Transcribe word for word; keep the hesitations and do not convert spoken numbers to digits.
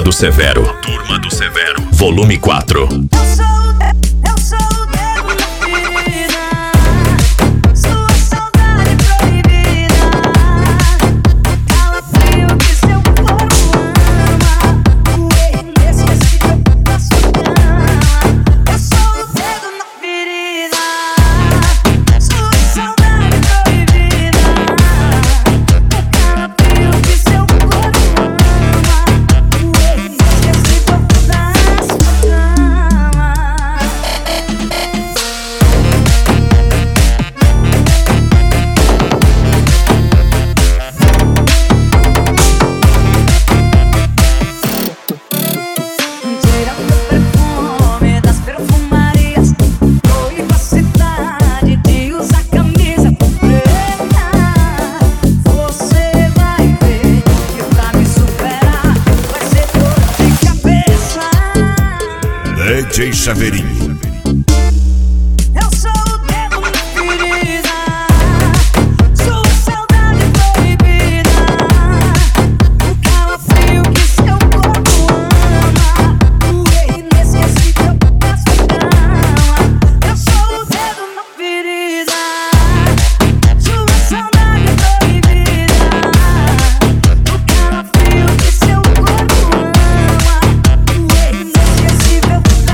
do Severo. Turma do Severo. Volume quatro. D J Chaveirinho. Eu sou o dedo na ferida, sua saudade proibida, o calafrio que seu corpo ama, o inesquecível da sua cama. Eu sou o dedo na ferida, sua saudade proibida, o calafrio que seu corpo ama, o inesquecível da